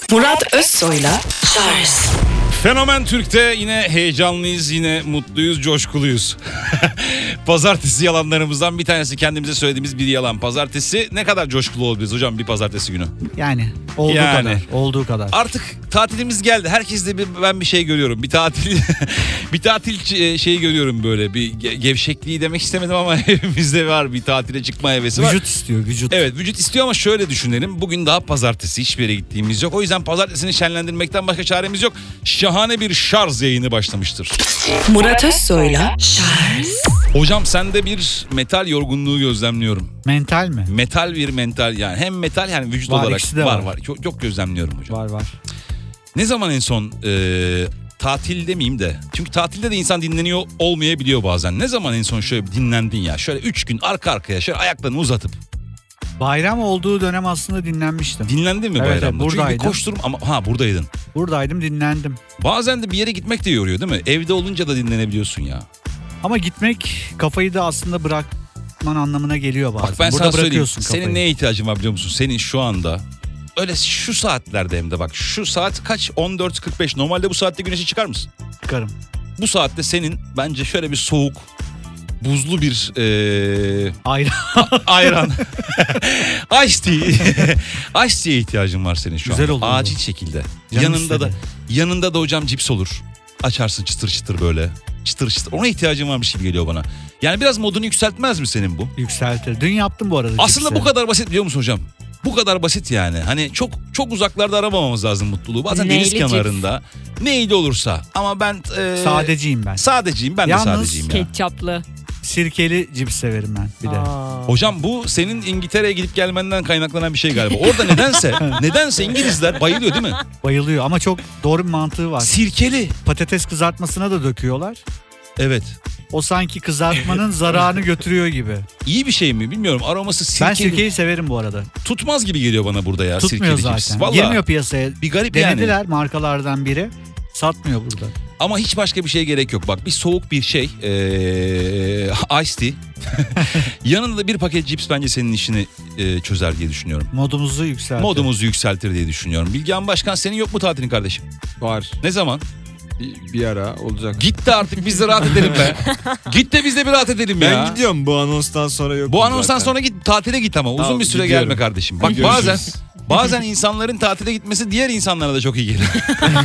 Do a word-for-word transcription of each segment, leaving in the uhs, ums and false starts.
Murat Özsoy'la Charles Fenomen Türk'te yine heyecanlıyız, yine mutluyuz, coşkuluyuz. Pazartesi yalanlarımızdan bir tanesi, kendimize söylediğimiz bir yalan. Pazartesi ne kadar coşkulu olabiliriz hocam bir pazartesi günü? Yani olduğu Yani. kadar, olduğu kadar. Artık tatilimiz geldi. Herkeste bir, ben bir şey görüyorum. Bir tatil bir tatil şeyi görüyorum böyle. Bir ge- gevşekliği demek istemedim ama hepimizde var. Bir tatile çıkma hevesi var. Vücut istiyor, vücut. Evet, vücut istiyor ama şöyle düşünelim. Bugün daha pazartesi, hiçbir yere gittiğimiz yok. O yüzden pazartesini şenlendirmekten başka çaremiz yok. Şahane bir şarj yayını başlamıştır. Murat Özsoy'la Charles Hocam sende bir metal yorgunluğu gözlemliyorum. Mental mi? Metal bir mental yani. Hem metal yani vücut Var, olarak ikisi de var var. var. Çok, çok gözlemliyorum hocam. Var var. Ne zaman en son e, tatil demeyeyim de. Çünkü tatilde de insan dinleniyor olmayabiliyor bazen. Ne zaman en son şöyle bir dinlendin ya? Şöyle üç gün arka arkaya şöyle ayaklarını uzatıp. Bayram olduğu dönem aslında dinlenmiştim. Dinlendin mi Evet, bayramda? evet, buradaydım. Çünkü bir koşturum ama ha buradaydın. Buradaydım, dinlendim. Bazen de bir yere gitmek de yoruyor değil mi? Evde olunca da dinlenebiliyorsun ya. Ama gitmek kafayı da aslında bırakman anlamına geliyor bazen. Bak ben Burada sana söyleyeyim. bırakıyorsun kafayı. Senin neye ihtiyacın var biliyor musun? Senin şu anda öyle şu saatlerde hem de bak şu saat kaç? on dört kırk beş. Normalde bu saatte güneşe çıkar mısın? Çıkarım. Bu saatte senin bence şöyle bir soğuk, buzlu bir ee, Ayran. ayran. Ice tea. Ice tea'ye ihtiyacın var senin şu Güzel an. olur bu. Acil şekilde. Canım yanında da istedi. yanında da hocam cips olur. Açarsın çıtır çıtır böyle. Çıtır çıtır. Ona ihtiyacın varmış gibi geliyor bana. Yani biraz modunu yükseltmez mi senin bu? Yükseltir. Dün yaptım bu arada. Aslında cipsi. bu kadar basit biliyor musun hocam? Bu kadar basit yani. Hani çok çok uzaklarda aramamamız lazım mutluluğu. Bazen Neyli deniz cips? kenarında. Neyli olursa. Ama ben e, Sadeciyim ben. sadeciyim. Ben Yalnız de sadeciyim ya. Ketçaplı. Sirkeli cips severim ben bir de. Aa. Hocam bu senin İngiltere'ye gidip gelmenden kaynaklanan bir şey galiba. Orada nedense nedense İngilizler bayılıyor değil mi? Bayılıyor ama çok doğru bir mantığı var. Sirkeli. Patates kızartmasına da döküyorlar. Evet. O sanki kızartmanın zararını götürüyor gibi. İyi bir şey mi bilmiyorum. Aroması sirkeli. Ben sirkeyi severim bu arada. Tutmaz gibi geliyor bana burada ya. Tutmuyor sirkeli cips. zaten. Vallahi Girmiyor piyasaya. bir garip yani. Denediler markalardan biri. Satmıyor burada. Ama hiç başka bir şeye gerek yok. Bak bir soğuk bir şey. Ee, Ice tea. Yanında da bir paket cips bence senin işini e, çözer diye düşünüyorum. Modumuzu yükseltir. Modumuzu yükseltir diye düşünüyorum. Bilgehan Başkan senin yok mu tatilin kardeşim? Var. Ne zaman? Bir, bir ara olacak. Git de artık biz de rahat edelim be. Git de biz de bir rahat edelim Ben ya. gidiyorum bu anonstan sonra yok. Bu anonstan sonra git tatile git ama uzun Tamam, bir süre gidiyorum. gelme kardeşim. Bak Görüşürüz. bazen bazen insanların tatile gitmesi diğer insanlara da çok iyi gelir.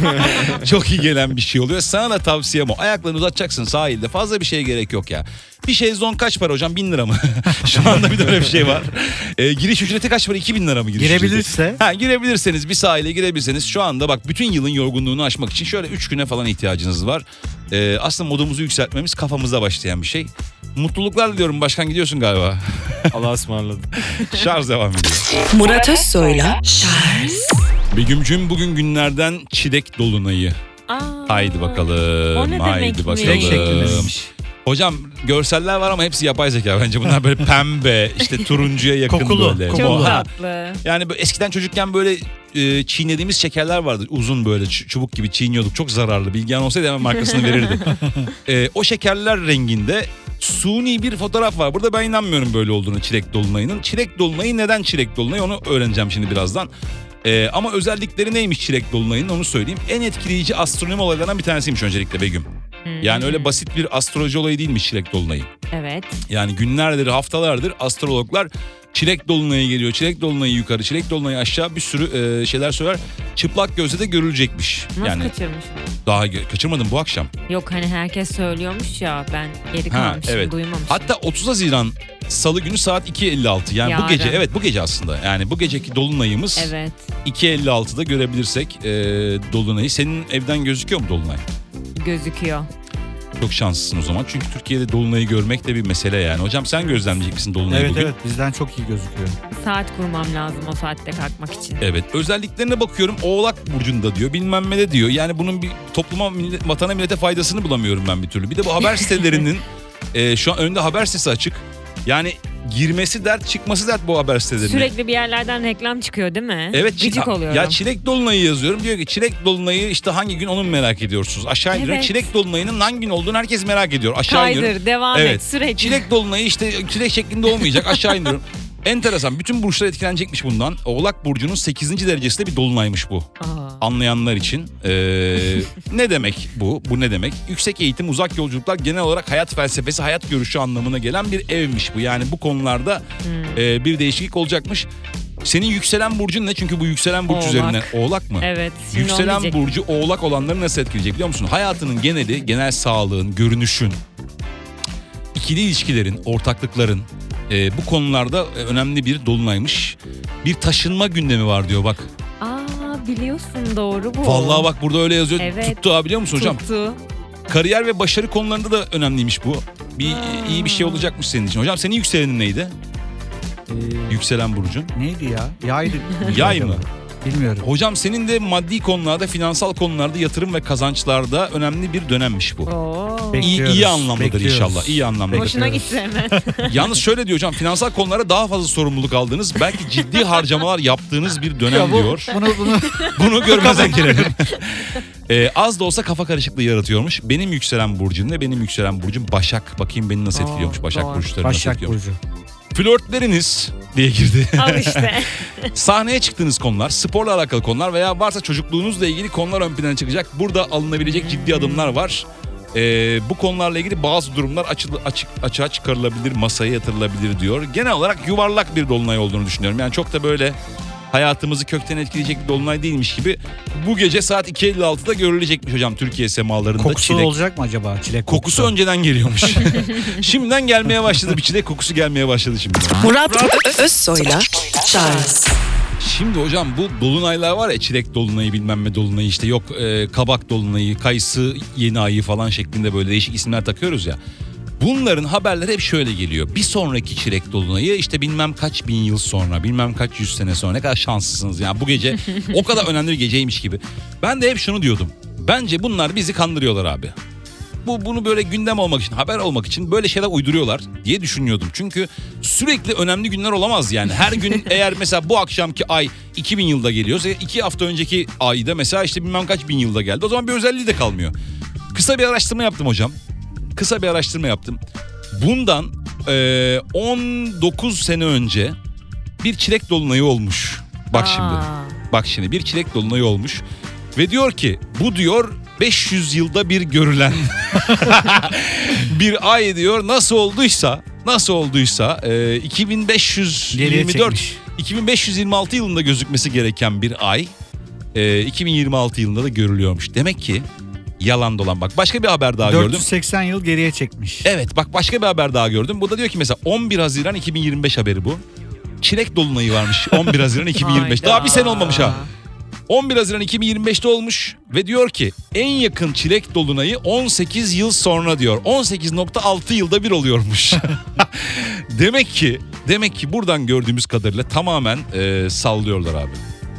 Çok iyi gelen bir şey oluyor. Sana da tavsiyem o. Ayaklarını uzatacaksın sahilde. Fazla bir şeye gerek yok ya. Bir şezlong kaç para hocam? Bin lira mı? Şu anda bir de öyle bir şey var. Ee, giriş ücreti kaç para? İki bin lira mı giriş ücreti? Girebilirse. Ha, girebilirseniz bir sahile girebilirseniz şu anda bak bütün yılın yorgunluğunu aşmak için şöyle üç güne falan ihtiyacınız var. Ee, aslında modumuzu yükseltmemiz kafamızda başlayan bir şey. Mutluluklar diliyorum başkan, gidiyorsun galiba. Allah'a ısmarladım. Şarj devam ediyor. Murat Özsoy'la Charles Begüm'cüm bugün günlerden çilek dolunayı. Aa. Haydi bakalım. O ne haydi demekmiş? bakalım. Çilek şeklindeymiş. Hocam görseller var ama hepsi yapay zeka. Bence bunlar böyle pembe, işte turuncuya yakın Kokulu, böyle. kokulu. Çok Ha, tatlı. yani böyle eskiden çocukken böyle e, çiğnediğimiz şekerler vardı. Uzun böyle ç- çubuk gibi çiğniyorduk. Çok zararlı. Bilgehan olsaydı hemen markasını verirdi. E, o şekerler renginde suni bir fotoğraf var. Burada ben inanmıyorum böyle olduğunu çilek dolunayının. Çilek dolunayı neden çilek dolunayı onu öğreneceğim şimdi birazdan. Ee, ama özellikleri neymiş çilek dolunayının onu söyleyeyim. En etkileyici astronomi olaylarından bir tanesiymiş öncelikle Begüm. Hmm. Yani öyle basit bir astroloji olayı değilmiş çilek dolunayı. Evet. Yani günlerdir, haftalardır astrologlar çilek dolunayı geliyor, çilek dolunayı yukarı, çilek dolunayı aşağı bir sürü e, şeyler söyler. Çıplak gözle de görülecekmiş. Nasıl yani kaçırmış? daha gö- kaçırmadım bu akşam. Yok hani herkes söylüyormuş ya, ben geri Ha, kalmışım, evet. duymamışım. Hatta otuz Haziran Salı günü saat iki elli altı. Yani bu Yarın. gece, evet bu gece aslında. Yani bu geceki dolunayımız Evet. iki elli altıda görebilirsek e, dolunayı. Senin evden gözüküyor mu dolunay? Gözüküyor. Çok şanslısın o zaman. Çünkü Türkiye'de dolunayı görmek de bir mesele yani. Hocam sen gözlemleyecek misin dolunayı Evet bugün? evet bizden çok iyi gözüküyor. Saat kurmam lazım o saatte kalkmak için. Evet. Özelliklerine bakıyorum. Oğlak burcunda diyor. Bilmem ne de diyor. Yani bunun bir topluma, millet, vatana, millete faydasını bulamıyorum ben bir türlü. Bir de bu haber sitelerinin e, şu an önünde haber sitesi açık. Yani girmesi dert, çıkması dert bu haber sitelerine. Sürekli bir yerlerden reklam çıkıyor değil mi? Evet. çi- Gıcık oluyorum. Ya çilek dolunayı yazıyorum. Diyor ki çilek dolunayı işte hangi gün onu merak ediyorsunuz. Aşağı indiriyorum. Evet. Çilek dolunayının hangi gün olduğunu herkes merak ediyor. Aşağı indiriyorum. Kaydır, devam Evet. et sürekli. Çilek dolunayı işte çilek şeklinde olmayacak. Aşağı indiriyorum. Enteresan. Bütün burçlar etkilenecekmiş bundan. Oğlak burcunun sekizinci derecesinde bir dolunaymış bu. Aa. Anlayanlar için. Ee, ne demek bu? Bu ne demek? Yüksek eğitim, uzak yolculuklar, genel olarak hayat felsefesi, hayat görüşü anlamına gelen bir evmiş bu. Yani bu konularda Hmm. e, bir değişiklik olacakmış. Senin yükselen burcun ne? Çünkü bu yükselen burç Oğlak. üzerinden. Oğlak mı? Evet. Şimdi onu Yükselen diyecektim. burcu oğlak olanları nasıl etkileyecek biliyor musun? Hayatının geneli, genel sağlığın, görünüşün, ikili ilişkilerin, ortaklıkların e, bu konularda önemli bir dolunaymış. Bir taşınma gündemi var diyor bak. Aa, biliyorsun, doğru bu. Vallahi bak burada öyle yazıyor. Evet. Tuttu ha, biliyor musun hocam? Tuttu. Kariyer ve başarı konularında da önemliymiş bu. Bir Aa. iyi bir şey olacakmış senin için. Hocam senin yükselenin neydi? Ee, Yükselen burcun. neydi ya? Yaydı. Yay mı? Bilmiyorum. Hocam senin de maddi konularda, finansal konularda, yatırım ve kazançlarda önemli bir dönemmiş bu. Oo. Peki. İyi, iyi Bekliyoruz, anlamdadır bekliyoruz. inşallah. İyi anlamdadır. Hoşuna gitti hemen. Yalnız şöyle diyor hocam, finansal konulara daha fazla sorumluluk aldığınız, belki ciddi harcamalar yaptığınız bir dönem Ya bu- diyor. Bunu bunu Bunu görmezden gelelim. Ee, az da olsa kafa karışıklığı yaratıyormuş. Benim yükselen burcum ne? Benim yükselen burcum Başak. Bakayım beni nasıl Aa, etkiliyormuş Başak doğru. burçları nasıl Başak etkiliyormuş. Burcu. Flörtleriniz diye girdi. Al işte. Sahneye çıktığınız konular, sporla alakalı konular veya varsa çocukluğunuzla ilgili konular ön plana çıkacak. Burada alınabilecek ciddi adımlar var. Ee, bu konularla ilgili bazı durumlar açı, açık, açığa çıkarılabilir, masaya yatırılabilir diyor. Genel olarak yuvarlak bir dolunay olduğunu düşünüyorum. Yani çok da böyle hayatımızı kökten etkileyecek bir dolunay değilmiş gibi. Bu gece saat iki elli altıda görülecekmiş hocam Türkiye semalarında. Kokusu çilek. olacak mı acaba? Çilek Kokusu önceden geliyormuş. Şimdiden gelmeye başladı, bir çilek kokusu gelmeye başladı şimdi. Murat Ö- Özsoy'la Charles Şimdi hocam bu dolunaylar var ya, çilek dolunayı bilmem ne dolunayı, işte yok e, kabak dolunayı, kayısı yeni ayı falan şeklinde böyle değişik isimler takıyoruz ya. Bunların haberleri hep şöyle geliyor. Bir sonraki çilek dolunayı işte bilmem kaç bin yıl sonra, bilmem kaç yüz sene sonra, ne kadar şanslısınız ya bu gece o kadar önemli bir geceymiş gibi. Ben de hep şunu diyordum. Bence bunlar bizi kandırıyorlar abi. Bu bunu böyle gündem olmak için, haber olmak için böyle şeyler uyduruyorlar diye düşünüyordum. Çünkü sürekli önemli günler olamaz yani. Her gün eğer mesela bu akşamki ay iki bin yılda geliyorsa, iki hafta önceki ayda mesela işte bilmem kaç bin yılda geldi. O zaman bir özelliği de kalmıyor. Kısa bir araştırma yaptım hocam. Kısa bir araştırma yaptım. Bundan e, on dokuz sene önce bir çilek dolunayı olmuş. Bak şimdi. Aa. Bak şimdi bir çilek dolunayı olmuş. Ve diyor ki bu diyor beş yüz yılda bir görülen bir ay diyor. Nasıl olduysa nasıl olduysa e, iki bin beş yüz yirmi dört iki bin beş yüz yirmi altı yılında gözükmesi gereken bir ay e, iki bin yirmi altı yılında da görülüyormuş. Demek ki yalan dolan. Bak başka bir haber daha dört gördüm. yüz seksen yıl geriye çekmiş. Evet bak başka bir haber daha gördüm. Bu da diyor ki mesela on bir Haziran iki bin yirmi beş haberi bu. Çilek dolunayı varmış on bir Haziran iki bin yirmi beş. Hayda. Daha bir sene olmamış ha. on bir Haziran iki bin yirmi beşte olmuş ve diyor ki en yakın çilek dolunayı on sekiz yıl sonra diyor. on sekiz nokta altı yılda bir oluyormuş. Demek ki demek ki buradan gördüğümüz kadarıyla tamamen e, sallıyorlar abi.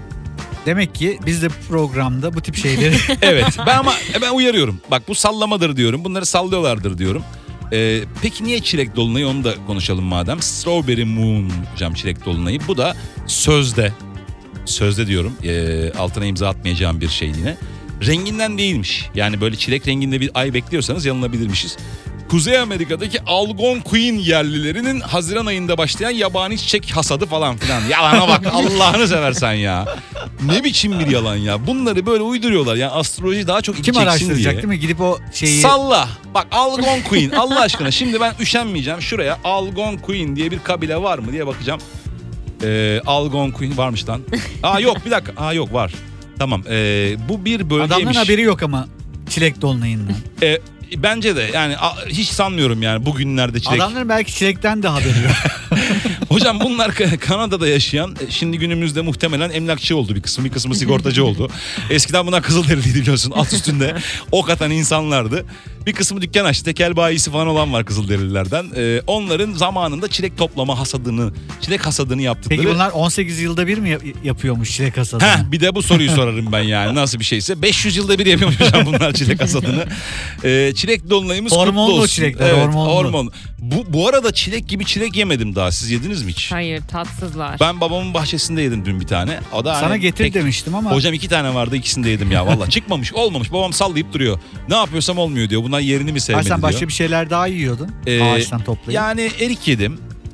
Demek ki biz de programda bu tip şeyleri Evet ben ama ben uyarıyorum. Bak bu sallamadır diyorum. Bunları sallıyorlardır diyorum. Ee, peki niye çilek dolunayı, onu da konuşalım madem. Strawberry Moon hocam çilek dolunayı. Bu da sözde. Sözde diyorum. E, altına imza atmayacağım bir şey yine. Renginden değilmiş. Yani böyle çilek renginde bir ay bekliyorsanız yanılabilirmişiz. Kuzey Amerika'daki Algonquin yerlilerinin Haziran ayında başlayan yabani çiçek hasadı falan filan. Yalana bak Allah'ını seversen ya. Ne biçim bir yalan ya. Bunları böyle uyduruyorlar. Yani astroloji daha çok ilgi kim çeksin araştıracak diye. değil mi? Gidip o şeyi Salla. Bak Algonquin Allah aşkına. Şimdi ben üşenmeyeceğim. Şuraya Algonquin diye bir kabile var mı diye bakacağım. Ee, Algonquin varmış lan. Aa yok bir dakika. Aa yok var. Tamam. Ee, bu bir bölgeymiş. adamların haberi yok ama çilek dolunayından. Ee, bence de yani a- hiç sanmıyorum yani bugünlerde çilek. Adamların belki çilekten de haberi yok. Hocam bunlar Ka- Kanada'da yaşayan, şimdi günümüzde muhtemelen emlakçı oldu bir kısmı, bir kısmı sigortacı oldu. Eskiden bunlar Kızılderiliydi biliyorsun, at üstünde ok atan insanlardı. Bir kısmı dükkan açtı, tekel bayisi falan olan var Kızılderililerden. Ee, onların zamanında çilek toplama hasadını, çilek hasadını yaptıkları. Peki bunlar on sekiz yılda bir mi yap- yapıyormuş çilek hasadını? Heh, bir de bu soruyu sorarım ben yani nasıl bir şeyse. beş yüz yılda bir yapıyormuş hocam bunlar çilek hasadını. Ee, çilek dolunayımız kutlu Hormonlu olsun. çilekler, Evet, hormonlu. hormon. Bu, bu arada çilek gibi çilek yemedim daha. Siz yediniz mi hiç? Hayır, tatsızlar. Ben babamın bahçesinde yedim dün bir tane. O da Sana hani getir tek- demiştim ama Hocam iki tane vardı, ikisini de yedim ya valla. Çıkmamış, olmamış. Babam sallayıp duruyor. Ne yapıyorsam olmuyor diyor. Bunlar yerini mi ha, sevmedi sen başka diyor. bir şeyler daha yiyordun Ee, ağaçtan toplayıp. Yani erik yedim.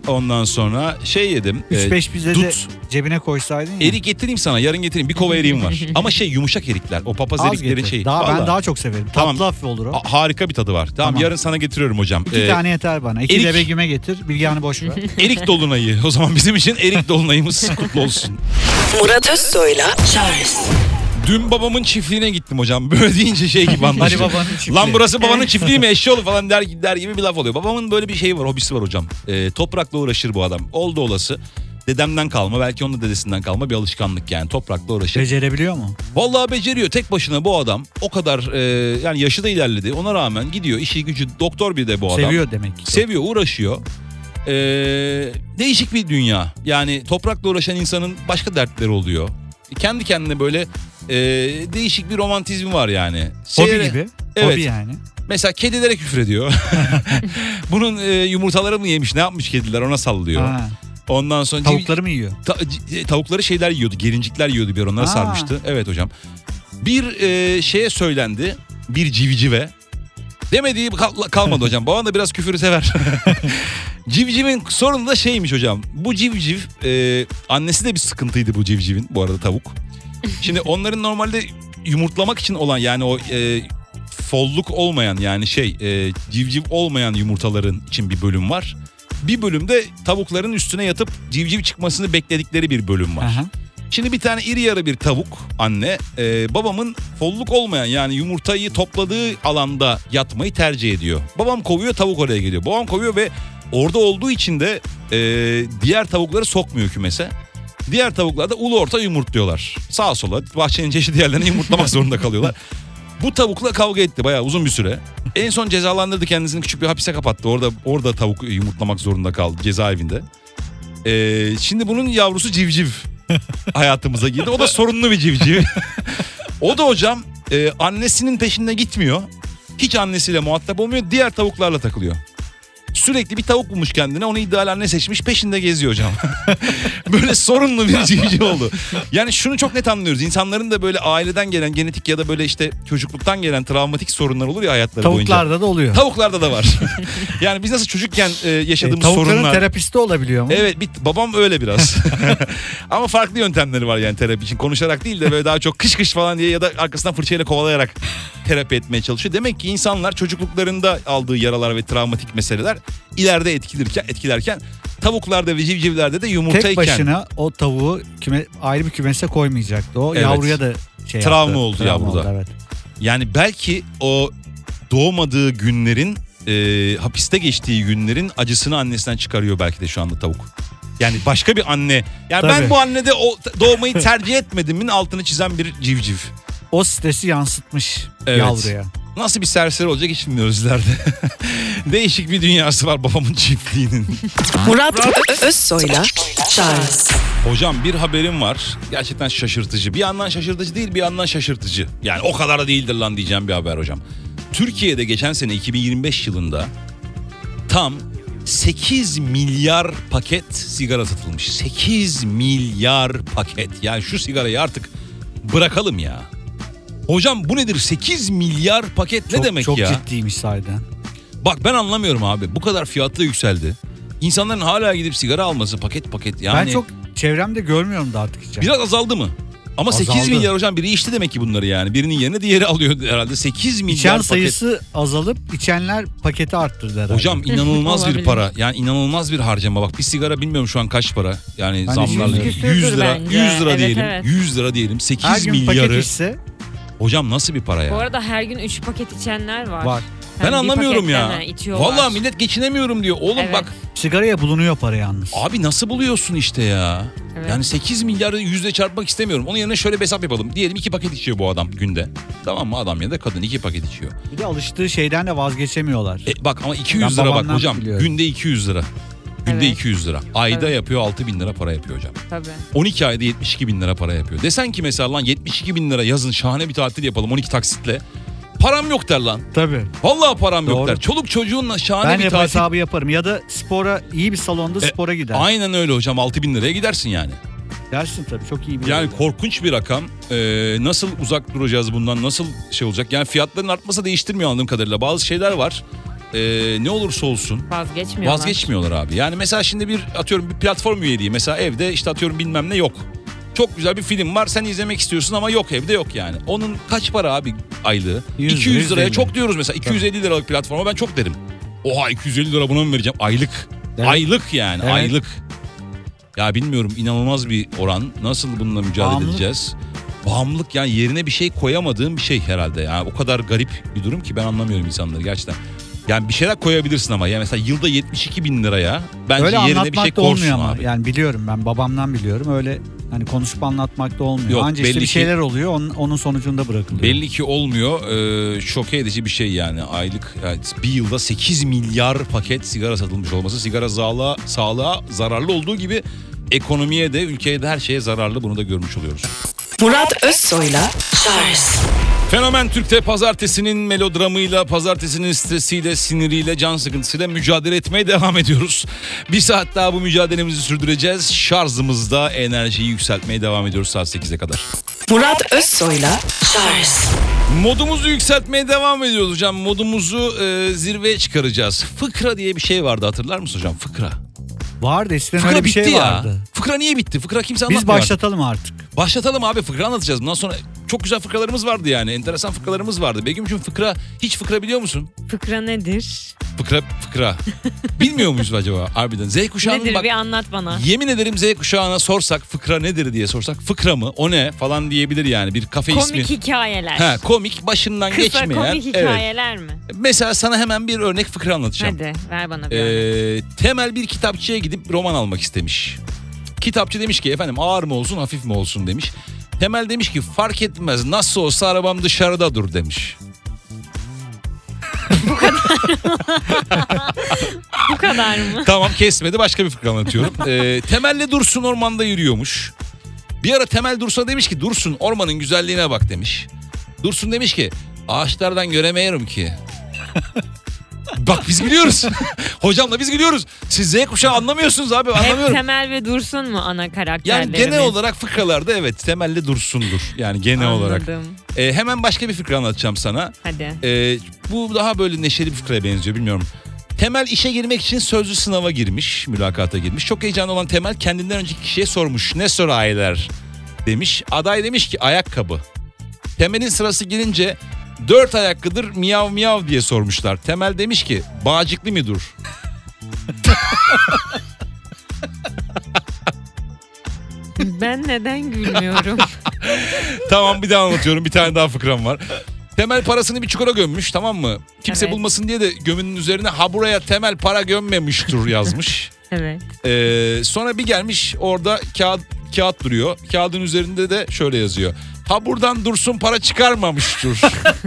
Ondan sonra şey yedim. üç beş bize de dut. cebine koysaydın ya. Erik getireyim sana, yarın getireyim. Bir kova eriğim var. Ama şey yumuşak erikler. O papaz Az eriklerin getir. şeyi. Daha, ben Vallahi. daha çok severim. Tamam. Tatlı hafif olur o. A- harika bir tadı var. Tamam, Tamam. yarın sana getiriyorum hocam. İki Ee, tane yeter bana. İki erik- de begüme getir. Bilgehan'ı boş ver. Erik dolunayı. O zaman bizim için erik dolunayımız kutlu olsun. Murat Özsoy'la Charles Dün babamın çiftliğine gittim hocam. Böyle deyince şey gibi Ali anlaşılıyor. babanın çiftliği. Lan burası babanın çiftliği mi, eşeğoğlu falan der, der gibi bir laf oluyor. Babamın böyle bir şeyi var, hobisi var hocam. Ee, toprakla uğraşır bu adam. Oldu olası. Dedemden kalma, belki onun da dedesinden kalma bir alışkanlık yani. Toprakla uğraşır. Becerebiliyor mu? Vallahi beceriyor. Tek başına bu adam o kadar e, yani yaşı da ilerledi. Ona rağmen gidiyor, işi gücü, doktor bir de bu adam. Seviyor demek ki. Seviyor, uğraşıyor. Ee, değişik bir dünya. Yani toprakla uğraşan insanın başka dertleri oluyor. Kendi kendine böyle e, değişik bir romantizmi var yani. Hobi Seyre- gibi. Evet. Hobi yani. Mesela kedilere küfrediyor. Bunun e, yumurtaları mı yemiş, ne yapmış kediler, ona sallıyor. Ha. Ondan sonra Tavukları mı yiyor? Ta- c- tavukları şeyler yiyordu, gelincikler yiyordu, bir onları Aa. sarmıştı. Evet hocam. Bir e, şeye söylendi, bir civcive. Demediği kal- kalmadı hocam. Babam da biraz küfürü sever. Civcivin sorunu da şeymiş hocam. Bu civciv, e, annesi de bir sıkıntıydı bu civcivin, bu arada tavuk. Şimdi onların normalde yumurtlamak için olan, yani o e, folluk olmayan, yani şey e, civciv olmayan yumurtaların için bir bölüm var. Bir bölümde tavukların üstüne yatıp civciv çıkmasını bekledikleri bir bölüm var. Aha. Şimdi bir tane iri yarı bir tavuk anne e, babamın folluk olmayan, yani yumurtayı topladığı alanda yatmayı tercih ediyor. Babam kovuyor, tavuk oraya geliyor. Babam kovuyor ve orada olduğu için de e, diğer tavukları sokmuyor kümese. Diğer tavuklar da ulu orta yumurtluyorlar. Sağa sola bahçenin çeşitli yerlerine yumurtlamak zorunda kalıyorlar. Bu tavukla kavga etti bayağı uzun bir süre. En son cezalandırdı, kendisini küçük bir hapise kapattı. Orada orada tavuk yumurtlamak zorunda kaldı cezaevinde. Ee, şimdi bunun yavrusu civciv hayatımıza girdi. O da sorunlu bir civciv. O da hocam e, annesinin peşinde gitmiyor. Hiç annesiyle muhatap olmuyor. Diğer tavuklarla takılıyor. Sürekli bir tavuk bulmuş kendine, onu ideal anne seçmiş, peşinde geziyor hocam. Böyle sorunlu bir civciv oldu. Yani şunu çok net anlıyoruz. İnsanların da böyle aileden gelen genetik ya da böyle işte çocukluktan gelen travmatik sorunlar olur ya hayatları boyunca. Tavuklarda da oluyor. Tavuklarda da var. Yani biz nasıl çocukken e, yaşadığımız E, tavukların sorunlar. terapisti olabiliyor mu? Evet, bir, babam öyle biraz. Ama farklı yöntemleri var yani terapi için. Konuşarak değil de böyle daha çok kış kış falan diye ya da arkasından fırçayla kovalayarak terapi etmeye çalışıyor. Demek ki insanlar çocukluklarında aldığı yaralar ve travmatik meseleler ileride etkilerken, etkilerken tavuklarda ve civcivlerde de yumurtayken Tek başına o tavuğu küme, ayrı bir kümese koymayacaktı. O Evet. yavruya da şey Travma yaptı. oldu yavruda. oldu, evet. yani belki o doğmadığı günlerin e, hapiste geçtiği günlerin acısını annesinden çıkarıyor belki de şu anda tavuk. Yani başka bir anne. Yani ben Tabii. bu annede o doğmayı tercih etmedimin altını çizen bir civciv. O stresi yansıtmış Evet. yavruya. Nasıl bir serseri olacak hiç bilmiyoruz ileride. Değişik bir dünyası var babamın çiftliğinin. Murat Özsoy'la Charles Hocam bir haberim var. Gerçekten şaşırtıcı. Bir yandan şaşırtıcı değil, bir yandan şaşırtıcı. Yani o kadar da değildir lan diyeceğim bir haber hocam. Türkiye'de geçen sene iki bin yirmi beş yılında tam sekiz milyar paket sigara satılmış. sekiz milyar paket. Yani şu sigarayı artık bırakalım ya. Hocam bu nedir? sekiz milyar paket ne çok, demek çok ya? Çok ciddiymiş sahiden. Bak ben anlamıyorum abi. Bu kadar fiyatı da yükseldi. İnsanların hala gidip sigara alması paket paket. Yani Ben çok çevremde görmüyorum da artık hiç. biraz azaldı mı? Ama Azaldı. sekiz milyar hocam, biri içti demek ki bunları yani. Birinin yerine diğeri alıyor herhalde. sekiz milyar İçen paket. sayısı azalıp içenler paketi arttırdı herhalde. Hocam inanılmaz bir Olabilir. para. Yani inanılmaz bir harcama. Bak bir sigara bilmiyorum şu an kaç para. Yani Ben de zamlarla. yüz küsürdür yüz lira. bence. yüz lira Evet, diyelim. evet. yüz lira diyelim. her sekiz gün paket milyarı. içse Hocam nasıl bir para ya? Bu arada her gün üç paket içenler var. var. Ben Hem bir anlamıyorum ya. paketten, he, içiyorlar. Vallahi millet geçinemiyorum diyor. Oğlum Evet. bak Sigaraya bulunuyor para yalnız. abi nasıl buluyorsun işte ya? Evet. Yani sekiz milyarı yüzle çarpmak istemiyorum. Onun yerine şöyle bir hesap yapalım. Diyelim iki paket içiyor bu adam günde. Tamam mı? Adam ya da kadın iki paket içiyor. Bir de alıştığı şeyden de vazgeçemiyorlar. E, bak ama iki yüz Ben lira bak babamdan hocam. biliyorum. Günde iki yüz lira. Günde Evet. iki yüz lira. Ayda Evet. yapıyor altı bin lira para yapıyor hocam. Tabii. on iki ayda yetmiş iki bin lira para yapıyor. Desen ki mesela lan yetmiş iki bin lira yazın şahane bir tatil yapalım on iki taksitle. Param yok der lan. Tabii. Vallahi param yok Doğru. der. Çoluk çocuğunla şahane Ben bir hep tatil. hesabı yaparım. Ya da spora, iyi bir salonda E, spora gider. Aynen öyle hocam, altı bin liraya gidersin yani. Dersin tabii, çok iyi bir Yani yerde. korkunç bir rakam. Ee, nasıl uzak duracağız bundan? Nasıl şey olacak? Yani fiyatların artması değiştirmiyor anladığım kadarıyla. Bazı şeyler var. e, ne olursa olsun Vazgeçmiyorlar. vazgeçmiyorlar abi. Yani mesela şimdi bir atıyorum bir platform üyeliği. Mesela evde işte atıyorum bilmem ne yok. Çok güzel bir film var, sen izlemek istiyorsun ama yok, evde yok yani. Onun kaç para abi aylığı? yüz, iki yüz liraya yüz elli. çok diyoruz mesela. iki yüz elli liralık platforma ben çok derim. Oha iki yüz elli lira buna mı vereceğim? Aylık. Evet. Aylık yani Evet. aylık. Ya bilmiyorum, inanılmaz bir oran. Nasıl bununla mücadele Bağımlılık. edeceğiz? Bağımlılık, yani yerine bir şey koyamadığım bir şey herhalde. Yani o kadar garip bir durum ki ben anlamıyorum insanları gerçekten. Yani bir şeyler koyabilirsin ama ya mesela yılda yetmiş iki bin liraya bence Öyle yerine bir anlatmak şey da korsun olmuyor ama. abi. Yani biliyorum, ben babamdan biliyorum. Öyle hani konuşup anlatmak da olmuyor. Yok, Anca işte belli bir ki- şeyler oluyor, onun, onun sonucunda bırakılıyor. Belli ki olmuyor. Ee, şoke edici bir şey yani. Aylık yani bir yılda sekiz milyar paket sigara satılmış olması. Sigara sağlığa, sağlığa zararlı olduğu gibi ekonomiye de, ülkeye de, her şeye zararlı. Bunu da görmüş oluyoruz. Murat Özsoy'la Charles Fenomen Türk'te pazartesinin melodramıyla, pazartesinin stresiyle, siniriyle, can sıkıntısıyla mücadele etmeye devam ediyoruz. Bir saat daha bu mücadelemizi sürdüreceğiz. Şarjımızda enerjiyi yükseltmeye devam ediyoruz saat sekize kadar. Murat Özsoy'la Charles Modumuzu yükseltmeye devam ediyoruz hocam. Modumuzu e, zirveye çıkaracağız. Fıkra diye bir şey vardı, hatırlar mısın hocam? Fıkra. Vardı eskiden, Fıkra öyle bir bitti şey ya. vardı. Fıkra niye bitti? Fıkra kimse Biz anlatmıyor. başlatalım artık. Başlatalım abi, fıkra anlatacağız. Bundan sonra çok güzel fıkralarımız vardı yani. Enteresan fıkralarımız vardı. Begüm'cüğüm fıkra, hiç fıkra biliyor musun? Fıkra nedir? Fıkra, fıkra. Bilmiyor muyuz acaba harbiden? Z kuşağının Nedir bak, bir anlat bana. yemin ederim Z kuşağına sorsak fıkra nedir diye sorsak, fıkra mı o ne falan diyebilir yani, bir kafe Komik ismi. hikayeler. Ha, komik, başından Kısa geçmeyen. komik Evet. hikayeler mi? Mesela sana hemen bir örnek fıkra anlatacağım. Hadi ver bana bir örnek. Ee, Temel bir kitapçıya gidip roman almak istemiş. Kitapçı demiş ki efendim ağır mı olsun hafif mi olsun demiş. Temel demiş ki fark etmez, nasıl olsa arabam dışarıda dur demiş. Bu kadar mı? Tamam, kesmedi, başka bir fıkra anlatıyorum. Ee, Temel'le Dursun ormanda yürüyormuş. Bir ara Temel Dursun'a demiş ki Dursun ormanın güzelliğine bak demiş. Dursun demiş ki ağaçlardan göremiyorum ki. Bak biz gülüyoruz. Hocamla biz gülüyoruz. Siz Z kuşağı anlamıyorsunuz abi, Hep anlamıyorum. Temel ve Dursun mu ana Yani karakterlerimiz? genel olarak fıkralarda evet Temel'le Dursun'dur. Yani genel olarak. Anladım. Ee, hemen başka bir fıkra anlatacağım sana. Hadi. Ee, bu daha böyle neşeli bir fıkraya benziyor, bilmiyorum. Temel işe girmek için sözlü sınava girmiş, mülakata girmiş. Çok heyecanlı olan Temel kendinden önceki kişiye sormuş. Ne soraylar demiş. Aday demiş ki ayakkabı. Temel'in sırası gelince dört ayakkıdır miyav miyav diye sormuşlar. Temel demiş ki bağcıklı mı dur? Ben neden gülmüyorum? Tamam, bir daha anlatıyorum, bir tane daha fıkram var. Temel parasını bir çukura gömmüş, tamam mı? Kimse Evet. bulmasın diye de gömünün üzerine ha buraya Temel para gömmemiştir yazmış. Evet. Ee, sonra bir gelmiş, orada kağıt kağıt duruyor. Kağıdın üzerinde de şöyle yazıyor. Ha buradan Dursun para çıkarmamıştır.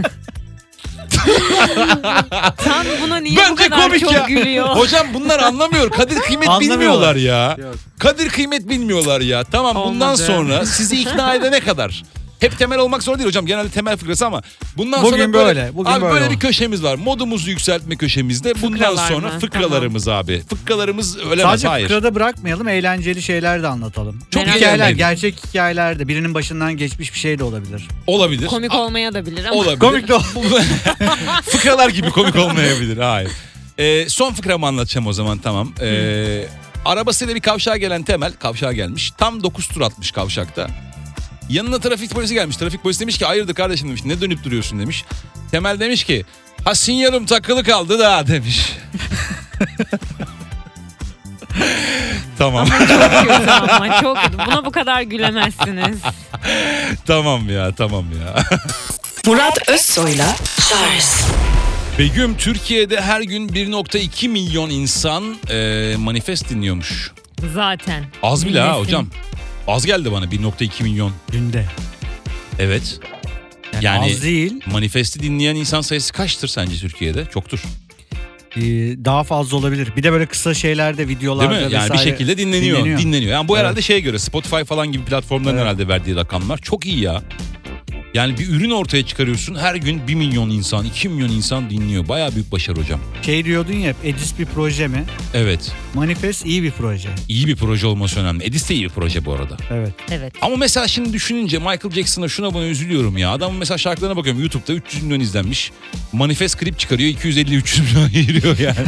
Tam buna niye bu Bence kadar komik çok ya. gülüyor? Hocam bunlar anlamıyor. Kadir kıymet Anlamıyorlar. bilmiyorlar ya. Yok. Kadir kıymet bilmiyorlar ya. Tamam, bundan Olmadı. sonra sizi ikna edene kadar. Hep Temel olmak zor değil hocam. Genelde Temel fıkrası ama bundan Bugün sonra böyle, böyle, bugün abi böyle böyle oldu. bir köşemiz var. Modumuzu yükseltme köşemizde. Bundan Fıkralar sonra mı? fıkralarımız abi. Fıkralarımız ölemez. Sadece Hayır. fıkrada bırakmayalım, eğlenceli şeyler de anlatalım. Çok Merak hikayeler, eğlenceli. gerçek hikayeler de, birinin başından geçmiş bir şey de olabilir. Olabilir. Komik A- olmaya da bilir ama. Olabilir. Komik de ol- Fıkralar gibi komik olmayabilir. Hayır. Ee, son fıkramı anlatacağım o zaman, tamam. Ee, arabasıyla bir kavşağa gelen Temel, kavşağa gelmiş. Tam dokuz tur atmış kavşakta. Yanına trafik polisi gelmiş. Trafik polisi demiş ki hayırdır kardeşim demiş. Ne dönüp duruyorsun demiş. Temel demiş ki ha sinyalim takılı kaldı da demiş. Tamam. Çok kötü ama çok kötü. Buna bu kadar gülemezsiniz. Tamam ya, tamam ya. Murat Özsoy'la Charles Begüm, Türkiye'de her gün bir nokta iki milyon insan e, manifest dinliyormuş. Zaten. Az bile ha Dinlesin. hocam. Az geldi bana bir nokta iki milyon. günde. Evet. Yani, Yani- az değil. Manifesti dinleyen insan sayısı kaçtır sence Türkiye'de? Çoktur. Ee, daha fazla olabilir. Bir de böyle kısa şeylerde, videolarda Değil mi? Yani bir vesaire şekilde dinleniyor. Dinleniyor. dinleniyor. Yani bu Evet. herhalde şeye göre, Spotify falan gibi platformların Evet. herhalde verdiği rakamlar. Çok iyi ya. Yani bir ürün ortaya çıkarıyorsun, her gün bir milyon insan, iki milyon insan dinliyor. Bayağı büyük başarı hocam. Şey diyordun ya, Edis bir proje mi? Evet. Manifest iyi bir proje. İyi bir proje olması önemli. Edis de iyi bir proje bu arada. Evet. Evet. Ama mesela şimdi düşününce Michael Jackson'a şuna buna üzülüyorum ya. Adamın mesela şarkılarına bakıyorum, YouTube'da üç yüz milyon izlenmiş. Manifest klip çıkarıyor, iki yüz elli üç yüz milyon giriyor yani.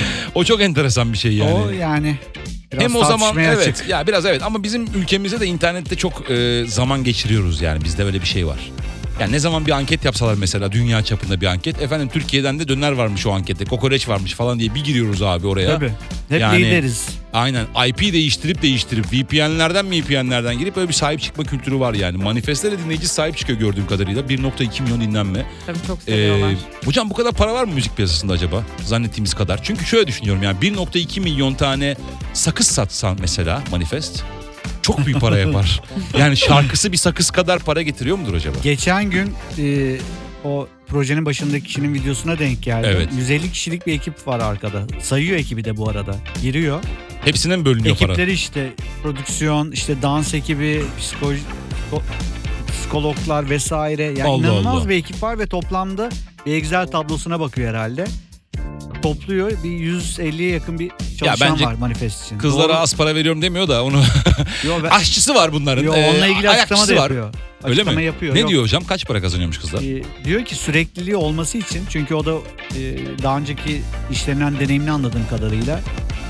O çok enteresan bir şey yani. O yani biraz Hem o zaman tartışmaya evet açık. ya biraz evet ama bizim ülkemizde de internette çok e, zaman geçiriyoruz yani, bizde böyle bir şey var. Yani ne zaman bir anket yapsalar mesela, dünya çapında bir anket, efendim Türkiye'den de döner varmış o ankette, kokoreç varmış falan diye bir giriyoruz abi oraya. Tabii. Hep Yani- lideriz. Aynen, I P değiştirip değiştirip V P N'lerden V P N'lerden girip böyle bir sahip çıkma kültürü var yani. Manifestlere dinleyici sahip çıkıyor gördüğüm kadarıyla. bir nokta iki milyon dinlenme. Tabii çok Ee, seviyorlar. hocam bu kadar para var mı müzik piyasasında acaba? Zannettiğimiz kadar. Çünkü şöyle düşünüyorum yani, bir nokta iki milyon tane sakız satsan mesela Manifest çok büyük para yapar. Yani şarkısı bir sakız kadar para getiriyor mudur acaba? Geçen gün e, o projenin başındaki kişinin videosuna denk geldim. Evet. yüz elli kişilik bir ekip var arkada. Sayıyor ekibi de bu arada. Giriyor. Hepsine mi bölünüyor para? Ekipleri işte prodüksiyon, işte dans ekibi, psikoloji, psiko- psikologlar vesaire. Yani Allah inanılmaz Allah. bir ekip var ve toplamda bir Excel tablosuna bakıyor herhalde. Topluyor, bir yüz elliye yakın bir çalışan bence var manifest için. Kızlara Doğru. az para veriyorum demiyor da onu Yo, ben- aşçısı var bunların. Yo, Ee, onunla ilgili açıklama ayakçısı da var. yapıyor. Öyle Açıklama mi? yapıyor. Ne Yok. diyor hocam? Kaç para kazanıyormuş kızlar? Ee, diyor ki sürekliliği olması için, çünkü o da e, daha önceki işlerinden deneyimini anladığım kadarıyla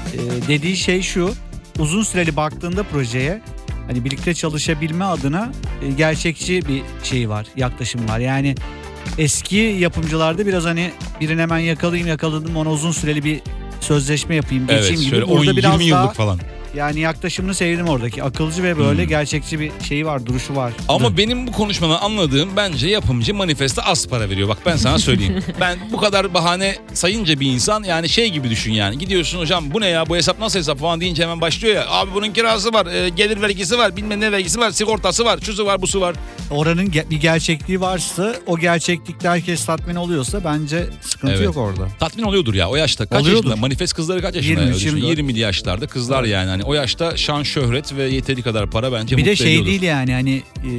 e, dediği şey şu: uzun süreli baktığında projeye, hani birlikte çalışabilme adına e, gerçekçi bir şey var, yaklaşım var. Yani eski yapımcılarda biraz hani birini hemen yakalayayım yakaladım ona uzun süreli bir sözleşme yapayım geçeyim Evet, gibi. şöyle Burada on biraz yirmi daha yıllık falan. yani yaklaşımını sevdim oradaki. Akılcı ve böyle Hmm. gerçekçi bir şeyi var, duruşu var. Ama benim bu konuşmadan anladığım, bence yapımcı Manifest'e az para veriyor. Bak ben sana söyleyeyim. Ben bu kadar bahane sayınca bir insan, yani şey gibi düşün yani. Gidiyorsun hocam bu ne ya, bu hesap nasıl hesap falan deyince hemen başlıyor ya. Abi bunun kirası var, e, gelir vergisi var, bilmem ne vergisi var, sigortası var, şusu var, busu var. Oranın ge- bir gerçekliği varsa, o gerçeklikte herkes tatmin oluyorsa bence sıkıntı Evet. yok orada. Tatmin oluyordur ya o yaşta. Kaç Oluyordur. yaşında? Manifest kızları kaç yaşında? yirmi üç, Öyle düşün. yirmi dört. yirmili yaşlarda kızlar yani. Hani o yaşta şan, şöhret ve yeteri kadar para bence Bir mutlu de şey ediyordur. değil yani, hani e,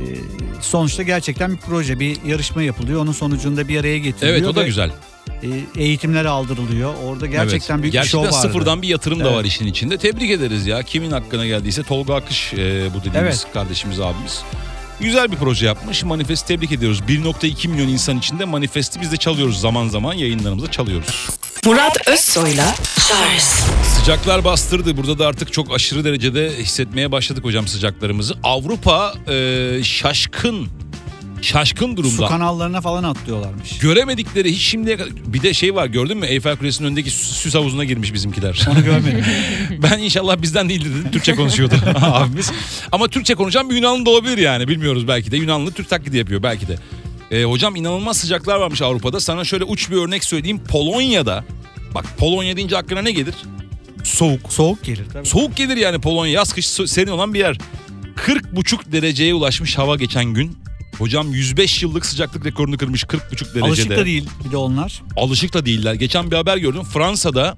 sonuçta gerçekten bir proje, bir yarışma yapılıyor. Onun sonucunda bir araya getiriliyor. Evet, o da ve, güzel. e, eğitimler aldırılıyor. Orada gerçekten Evet. büyük Gerçekten bir şov vardı. sıfırdan bir yatırım da Evet. var işin içinde. Tebrik ederiz ya. Kimin hakkına geldiyse Tolga Akış e, bu dediğimiz Evet. kardeşimiz, abimiz. Güzel bir proje yapmış. Manifest'i tebrik ediyoruz. bir nokta iki milyon insan içinde Manifest'i biz de çalıyoruz, zaman zaman yayınlarımızda çalıyoruz. Murat Özsoy'la Charles Sıcaklar bastırdı. Burada da artık çok aşırı derecede hissetmeye başladık hocam sıcaklarımızı. Avrupa e, şaşkın. Şaşkın Su durumda. kanallarına falan atlıyorlarmış. Göremedikleri hiç şimdiye kadar... Bir de şey var, gördün mü? Eyfel Kulesi'nin önündeki sü- süs havuzuna girmiş bizimkiler. Onu görmedim. Ben inşallah bizden değildir dedim. Türkçe konuşuyordu abimiz. Ama Türkçe konuşan bir Yunanlı da olabilir yani. Bilmiyoruz belki de. Yunanlı Türk taklidi yapıyor belki de. Ee, hocam inanılmaz sıcaklar varmış Avrupa'da. Sana şöyle uç bir örnek söyleyeyim. Polonya'da, bak Polonya deyince aklına ne gelir? Soğuk. Soğuk gelir tabii. Soğuk gelir yani Polonya. Yaz kış so- serin olan bir yer. kırk buçuk dereceye ulaşmış hava geçen gün. Hocam yüz beş yıllık sıcaklık rekorunu kırmış kırk buçuk derecede. Alışık da değil bir de onlar. Alışık da değiller. Geçen bir haber gördüm. Fransa'da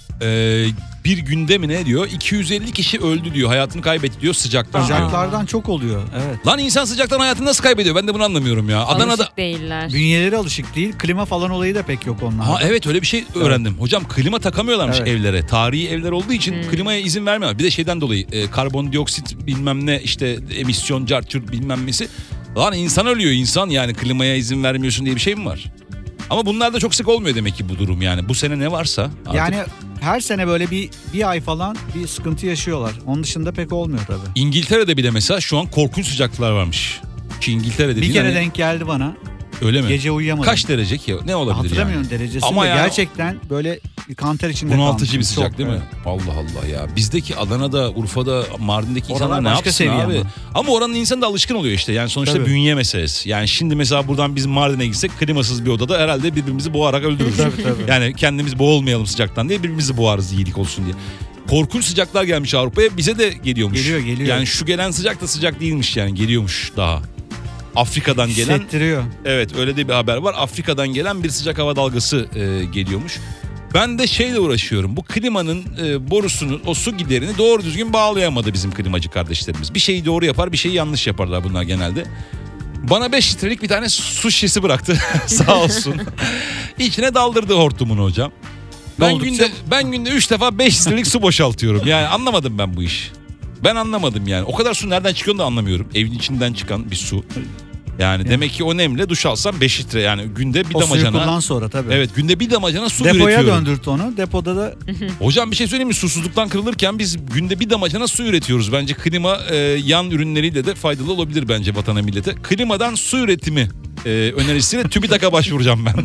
e, bir günde mi ne diyor? iki yüz elli kişi öldü diyor. Hayatını kaybetti diyor sıcaktan. diyor. Sıcaklardan çok oluyor. Evet. Lan insan sıcaktan hayatını nasıl kaybediyor? Ben de bunu anlamıyorum ya. Adana'da... Alışık değiller. Bünyeleri alışık değil. Klima falan olayı da pek yok onlarda. Ha evet, öyle bir şey öğrendim. Hocam klima takamıyorlarmış Evet. evlere. Tarihi evler olduğu için Hmm. klimaya izin vermiyorlar. Bir de şeyden dolayı e, karbondioksit bilmem ne, işte emisyon, cartçurt bilmem nesi. Lan insan ölüyor insan, yani klimaya izin vermiyorsun diye bir şey mi var? Ama bunlarda çok sık olmuyor demek ki bu durum yani. Bu sene ne varsa artık. Yani her sene böyle bir bir ay falan bir sıkıntı yaşıyorlar. Onun dışında pek olmuyor tabii. İngiltere'de bile mesela şu an korkunç sıcaklıklar varmış. Ki İngiltere dediğin Bir kere hani- denk geldi bana. öyle mi? Gece uyuyamadım. Kaç derece ki? Ne olabilir Hatırlamıyorum yani? derecesini Ama de yani- gerçekten böyle kanter içinde Bunaltıcı bir kalmışım. sıcak Çok, değil mi? evet. Allah Allah ya. Bizdeki Adana'da, Urfa'da, Mardin'deki Oralar insanlar ne başka yapsın seviye abi? Ama. ama. oranın insanı da alışkın oluyor işte. Yani sonuçta Tabii. bünye meselesi. Yani şimdi mesela buradan biz Mardin'e gitsek klimasız bir odada herhalde birbirimizi boğarak öldürürüz. Tabii, tabii. Yani kendimiz boğulmayalım sıcaktan diye, birbirimizi boğarız iyilik olsun diye. Korkunç sıcaklar gelmiş Avrupa'ya, bize de geliyormuş. Geliyor, geliyor. Yani şu gelen sıcak da sıcak değilmiş yani, geliyormuş daha. Afrika'dan gelen, Hissettiriyor. evet öyle de bir haber var. Afrika'dan gelen bir sıcak hava dalgası e, geliyormuş. Ben de şeyle uğraşıyorum. Bu klimanın e, borusunu, o su giderini doğru düzgün bağlayamadı bizim klimacı kardeşlerimiz. Bir şeyi doğru yapar, bir şeyi yanlış yaparlar bunlar genelde. Bana beş litrelik bir tane su şişesi bıraktı. Sağ olsun. İçine daldırdı hortumunu hocam. Ben Doldukça- günde ben günde üç defa beş litrelik su boşaltıyorum. Yani anlamadım ben bu iş. Ben anlamadım yani. O kadar su nereden çıkıyor da anlamıyorum. Evin içinden çıkan bir su. Yani Ya. demek ki o nemle duş alsam beş litre yani günde bir O suyu damacana. kullan sonra tabii. Evet, günde bir damacana su Depoya üretiyorum. döndürt onu. Depoda da Hocam bir şey söyleyeyim mi? Susuzluktan kırılırken biz günde bir damacana su üretiyoruz. Bence klima e, yan ürünleriyle de faydalı olabilir bence vatana millete. Klimadan su üretimi e, önerisiyle TÜBİTAK'a başvuracağım ben.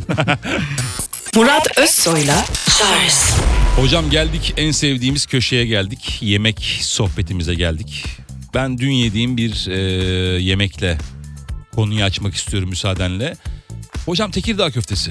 Murat Özsoy'la Charles Hocam geldik, en sevdiğimiz köşeye geldik. Yemek sohbetimize geldik. Ben dün yediğim bir e, yemekle konuyu açmak istiyorum müsaadenle. Hocam Tekirdağ köftesi.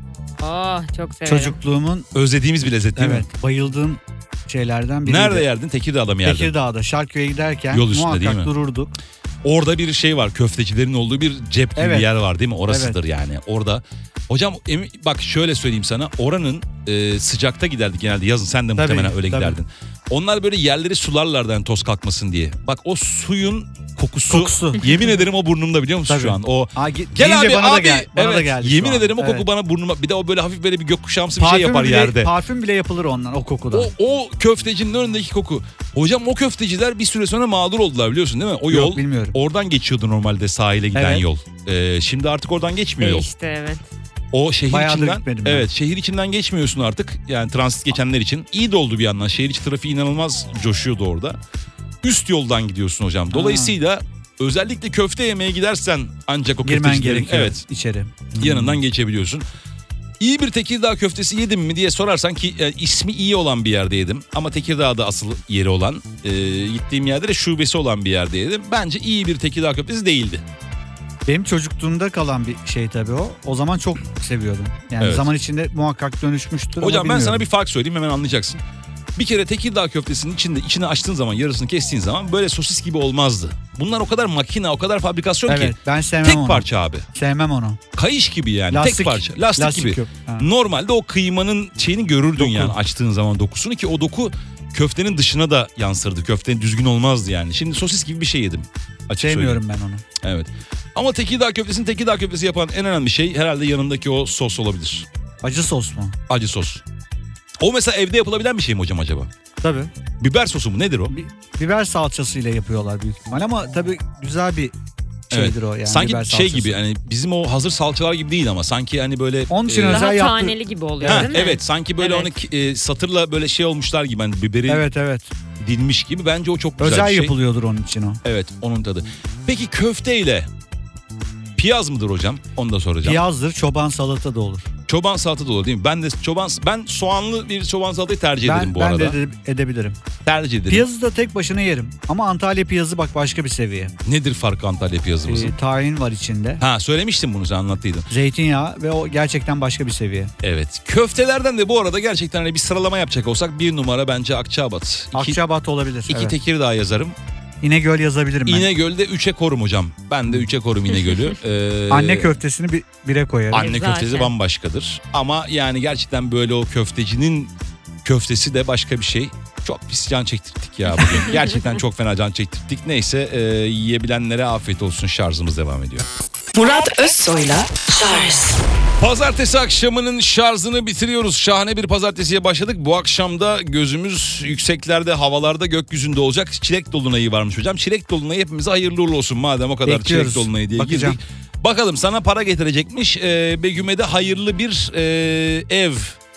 Oh çok severim. çocukluğumun Özlediğimiz bir lezzet değil mi? evet bayıldığım şeylerden biriydi. Nerede yerdin? Tekirdağ'da mı yerdin? Tekirdağ'da Şarköy'e giderken Yol üstünde muhakkak değil mi? dururduk. Orada bir şey var, köftecilerin olduğu bir cep gibi Evet. bir yer var değil mi? Orasıdır yani. Orada Hocam emi- bak şöyle söyleyeyim sana, oranın e, sıcakta giderdik genelde yazın, sen de Tabii, muhtemelen öyle tabii. giderdin. Onlar böyle yerleri sularlardı yani toz kalkmasın diye. Bak o suyun kokusu, Kokusu. yemin ederim o burnumda, biliyor musun Tabii. şu an? O Aa, ge- Gel deyince abi bana abi. da gel, bana evet, da geldi şu yemin an. ederim o koku Evet. bana burnuma, bir de o böyle hafif böyle bir gökkuşağımsı bir şey Parfüm yapar bile, yerde. Parfüm bile yapılır ondan o kokudan. O, o köftecinin önündeki koku. Hocam o köfteciler bir süre sonra mağdur oldular, biliyorsun değil mi? O Yok, yol bilmiyorum. oradan geçiyordu normalde, sahile giden Evet. yol. Ee, şimdi artık oradan geçmiyor yol. Değişti evet. O şehir Bayağıdır içinden, gitmedim ben. evet şehir içinden geçmiyorsun artık. Yani transit geçenler için. İyi de oldu bir yandan. Şehir içi trafiği inanılmaz coşuyordu orada. Üst yoldan gidiyorsun hocam. Dolayısıyla özellikle köfte yemeye gidersen ancak o Girmen köftecilerin, gerekiyor evet, içeri. yanından geçebiliyorsun. İyi bir Tekirdağ köftesi yedim mi diye sorarsan ki e, ismi iyi olan bir yerde yedim. Ama Tekirdağ'da asıl yeri olan, e, gittiğim yerde de şubesi olan bir yerde yedim. Bence iyi bir Tekirdağ köftesi değildi. Benim çocukluğumda kalan bir şey tabii o. O zaman çok seviyordum. Yani Evet. zaman içinde muhakkak dönüşmüştür. Hocam ama ben sana bir bilmiyorum. fark söyleyeyim, hemen anlayacaksın. Bir kere Tekirdağ köftesinin içinde içini açtığın zaman, yarısını kestiğin zaman böyle sosis gibi olmazdı. Bunlar o kadar makine, o kadar fabrikasyon Evet, ki. ben sevmem Tek onu. parça abi. Sevmem onu. Kayış gibi yani. Lastik, Tek parça. Lastik, lastik gibi. yok. Ha. Normalde o kıymanın şeyini görürdün Doku. yani açtığın zaman dokusunu, ki o doku köftenin dışına da yansırdı. Köftenin düzgün olmazdı yani. Şimdi sosis gibi bir şey yedim. Açık Sevmiyorum söyleyeyim. ben onu. Evet. Ama Tekirdağ köftesini Tekirdağ köftesi yapan en önemli şey herhalde yanındaki o sos olabilir. Acı sos mu? Acı sos. O mesela evde yapılabilen bir şey mi hocam acaba? Tabii. Biber sosu mu, nedir o? Bi- biber salçasıyla yapıyorlar büyük ihtimal ama tabii güzel bir şeydir o yani. Sanki biber şey salçası. gibi, hani bizim o hazır salçalar gibi değil ama sanki hani böyle Onun için e, özel Daha yaptı- taneli gibi oluyor ha, değil mi? evet, sanki böyle Evet. onu ki- e, satırla böyle şey olmuşlar gibi, hani biberi Evet evet. dilmiş gibi, bence o çok güzel Özel bir şey. yapılıyordur onun için o. Evet, onun tadı. Peki köfteyle piyaz mıdır hocam? Onu da soracağım. Piyazdır, çoban salata da olur. Çoban salata da olur değil mi? Ben de çoban ben soğanlı bir çoban salatayı tercih ederim Ben, bu ben arada. de ede- edebilirim. Tercih ederim. Piyazı da tek başına yerim. Ama Antalya piyazı bak başka bir seviye. Nedir farkı Antalya piyazımızın? Ee, tahin var içinde. Ha, söylemiştin bunu, sen anlattıydın. Zeytinyağı ve o gerçekten başka bir seviye. Evet. Köftelerden de bu arada gerçekten hani bir sıralama yapacak olsak bir numara bence Akçaabat. İki, Akçabat olabilir. iki evet. Tekirdağ yazarım. İnegöl yazabilirim ben. İnegöl'de üçe korum hocam. Ben de üçe korum İnegöl'ü. Ee, Anne köftesini bir, bire koyarım. Anne Zaten. köftesi bambaşkadır. Ama yani gerçekten böyle o köftecinin köftesi de başka bir şey. Çok pis can çektirdik ya bugün. Gerçekten çok fena can çektirdik. Neyse, e, yiyebilenlere afiyet olsun, şarjımız devam ediyor. Murat Özsoy'la Charles Pazartesi akşamının şarjını bitiriyoruz. Şahane bir pazartesiye başladık. Bu akşam da gözümüz yükseklerde, havalarda, gökyüzünde olacak. Çilek dolunayı varmış hocam. Çilek dolunayı hepimize hayırlı uğurlu olsun. Madem o kadar Bekliyoruz. çilek dolunayı diye Bakacağım. girdik. Bakalım sana para getirecekmiş. Ee, Begüm'e de hayırlı bir e, ev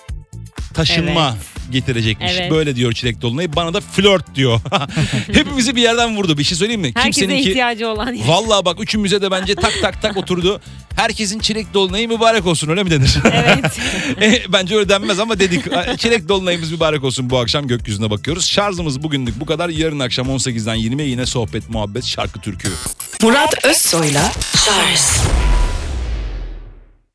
taşınma getirecekmiş. Evet. Böyle diyor çilek dolunayı. Bana da flört diyor. Hepimizi bir yerden vurdu. Bir şey söyleyeyim mi? Herkese Kimseninki... ihtiyacı olan. Vallahi bak, üçümüze de bence tak tak tak oturdu. Herkesin çilek dolunayı mübarek olsun, öyle mi denir? Evet. E, bence öyle denmez ama dedik. Çilek dolunayımız mübarek olsun, bu akşam gökyüzüne bakıyoruz. Şarjımız bugünlük bu kadar. Yarın akşam on sekizden yirmiye yine sohbet, muhabbet, şarkı, türkü. Murat Özsoy'la Charles